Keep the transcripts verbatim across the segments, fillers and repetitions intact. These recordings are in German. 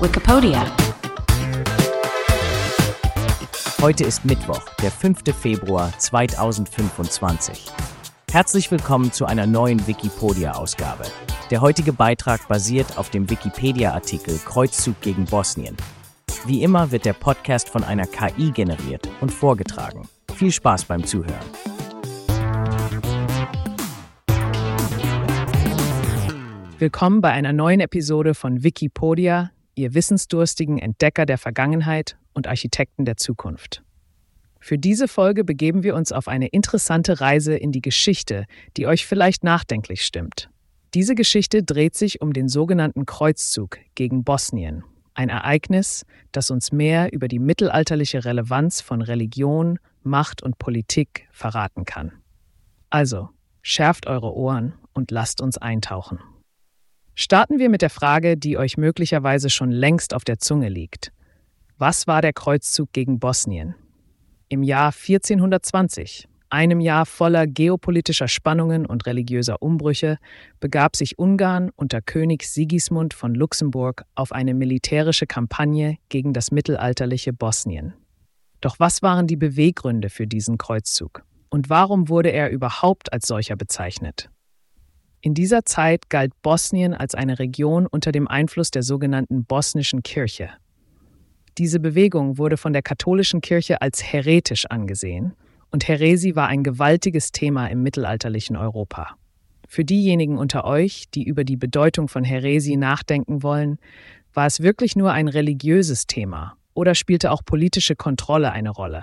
Wikipedia. Heute ist Mittwoch, der fünfte Februar zweitausendfünfundzwanzig. Herzlich willkommen zu einer neuen Wikipedia-Ausgabe. Der heutige Beitrag basiert auf dem Wikipedia-Artikel Kreuzzug gegen Bosnien. Wie immer wird der Podcast von einer K I generiert und vorgetragen. Viel Spaß beim Zuhören. Willkommen bei einer neuen Episode von Wikipedia, ihr wissensdurstigen Entdecker der Vergangenheit und Architekten der Zukunft. Für diese Folge begeben wir uns auf eine interessante Reise in die Geschichte, die euch vielleicht nachdenklich stimmt. Diese Geschichte dreht sich um den sogenannten Kreuzzug gegen Bosnien. Ein Ereignis, das uns mehr über die mittelalterliche Relevanz von Religion, Macht und Politik verraten kann. Also, schärft eure Ohren und lasst uns eintauchen. Starten wir mit der Frage, die euch möglicherweise schon längst auf der Zunge liegt. Was war der Kreuzzug gegen Bosnien? Im Jahr vierzehnhundertzwanzig, einem Jahr voller geopolitischer Spannungen und religiöser Umbrüche, begab sich Ungarn unter König Sigismund von Luxemburg auf eine militärische Kampagne gegen das mittelalterliche Bosnien. Doch was waren die Beweggründe für diesen Kreuzzug? Und warum wurde er überhaupt als solcher bezeichnet? In dieser Zeit galt Bosnien als eine Region unter dem Einfluss der sogenannten Bosnischen Kirche. Diese Bewegung wurde von der katholischen Kirche als häretisch angesehen und Häresie war ein gewaltiges Thema im mittelalterlichen Europa. Für diejenigen unter euch, die über die Bedeutung von Häresie nachdenken wollen, war es wirklich nur ein religiöses Thema oder spielte auch politische Kontrolle eine Rolle?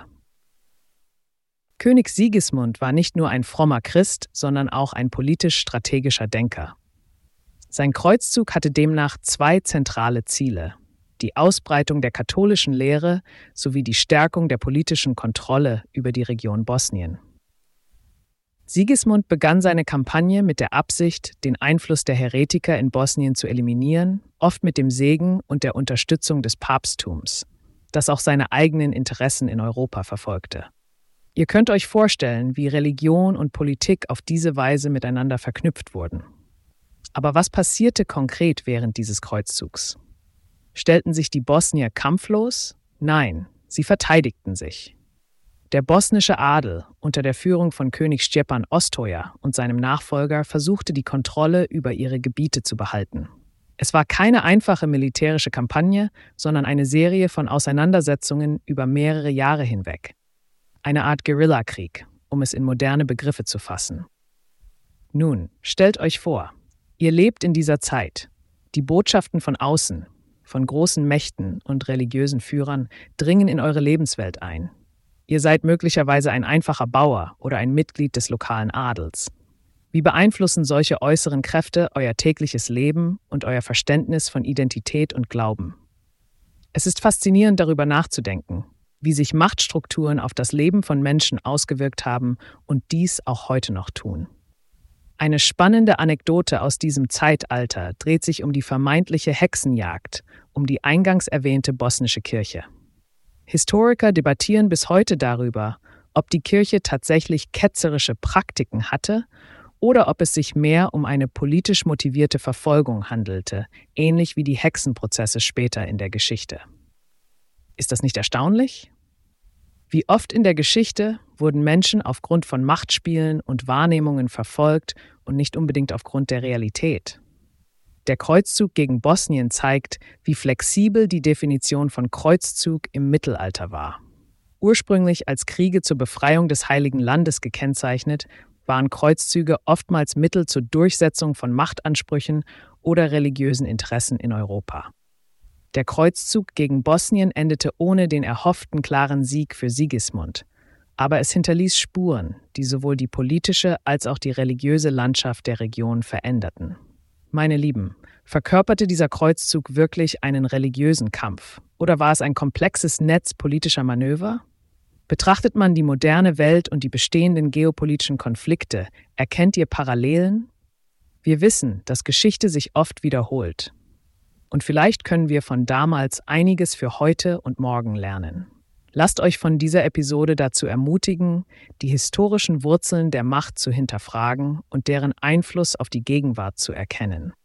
König Sigismund war nicht nur ein frommer Christ, sondern auch ein politisch-strategischer Denker. Sein Kreuzzug hatte demnach zwei zentrale Ziele: die Ausbreitung der katholischen Lehre sowie die Stärkung der politischen Kontrolle über die Region Bosnien. Sigismund begann seine Kampagne mit der Absicht, den Einfluss der Häretiker in Bosnien zu eliminieren, oft mit dem Segen und der Unterstützung des Papsttums, das auch seine eigenen Interessen in Europa verfolgte. Ihr könnt euch vorstellen, wie Religion und Politik auf diese Weise miteinander verknüpft wurden. Aber was passierte konkret während dieses Kreuzzugs? Stellten sich die Bosnier kampflos? Nein, sie verteidigten sich. Der bosnische Adel unter der Führung von König Stjepan Ostoja und seinem Nachfolger versuchte die Kontrolle über ihre Gebiete zu behalten. Es war keine einfache militärische Kampagne, sondern eine Serie von Auseinandersetzungen über mehrere Jahre hinweg. Eine Art Guerillakrieg, um es in moderne Begriffe zu fassen. Nun, stellt euch vor, ihr lebt in dieser Zeit. Die Botschaften von außen, von großen Mächten und religiösen Führern dringen in eure Lebenswelt ein. Ihr seid möglicherweise ein einfacher Bauer oder ein Mitglied des lokalen Adels. Wie beeinflussen solche äußeren Kräfte euer tägliches Leben und euer Verständnis von Identität und Glauben? Es ist faszinierend, darüber nachzudenken, wie sich Machtstrukturen auf das Leben von Menschen ausgewirkt haben und dies auch heute noch tun. Eine spannende Anekdote aus diesem Zeitalter dreht sich um die vermeintliche Hexenjagd um die eingangs erwähnte bosnische Kirche. Historiker debattieren bis heute darüber, ob die Kirche tatsächlich ketzerische Praktiken hatte oder ob es sich mehr um eine politisch motivierte Verfolgung handelte, ähnlich wie die Hexenprozesse später in der Geschichte. Ist das nicht erstaunlich? Wie oft in der Geschichte wurden Menschen aufgrund von Machtspielen und Wahrnehmungen verfolgt und nicht unbedingt aufgrund der Realität. Der Kreuzzug gegen Bosnien zeigt, wie flexibel die Definition von Kreuzzug im Mittelalter war. Ursprünglich als Kriege zur Befreiung des Heiligen Landes gekennzeichnet, waren Kreuzzüge oftmals Mittel zur Durchsetzung von Machtansprüchen oder religiösen Interessen in Europa. Der Kreuzzug gegen Bosnien endete ohne den erhofften klaren Sieg für Sigismund. Aber es hinterließ Spuren, die sowohl die politische als auch die religiöse Landschaft der Region veränderten. Meine Lieben, verkörperte dieser Kreuzzug wirklich einen religiösen Kampf? Oder war es ein komplexes Netz politischer Manöver? Betrachtet man die moderne Welt und die bestehenden geopolitischen Konflikte, erkennt ihr Parallelen? Wir wissen, dass Geschichte sich oft wiederholt. Und vielleicht können wir von damals einiges für heute und morgen lernen. Lasst euch von dieser Episode dazu ermutigen, die historischen Wurzeln der Macht zu hinterfragen und deren Einfluss auf die Gegenwart zu erkennen.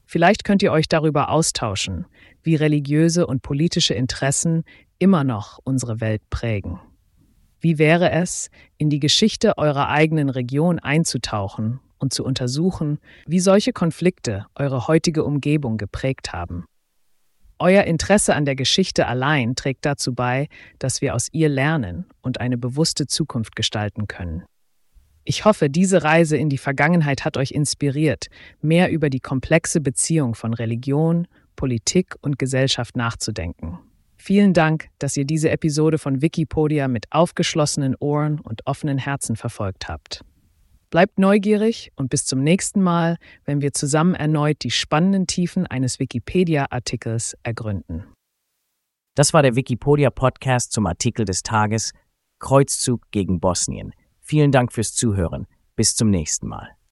Vielleicht könnt ihr euch darüber austauschen, wie religiöse und politische Interessen immer noch unsere Welt prägen. Wie wäre es, in die Geschichte eurer eigenen Region einzutauchen und zu untersuchen, wie solche Konflikte eure heutige Umgebung geprägt haben? Euer Interesse an der Geschichte allein trägt dazu bei, dass wir aus ihr lernen und eine bewusste Zukunft gestalten können. Ich hoffe, diese Reise in die Vergangenheit hat euch inspiriert, mehr über die komplexe Beziehung von Religion, Politik und Gesellschaft nachzudenken. Vielen Dank, dass ihr diese Episode von Wikipedia mit aufgeschlossenen Ohren und offenen Herzen verfolgt habt. Bleibt neugierig und bis zum nächsten Mal, wenn wir zusammen erneut die spannenden Tiefen eines Wikipedia-Artikels ergründen. Das war der Wikipedia-Podcast zum Artikel des Tages Kreuzzug gegen Bosnien. Vielen Dank fürs Zuhören. Bis zum nächsten Mal.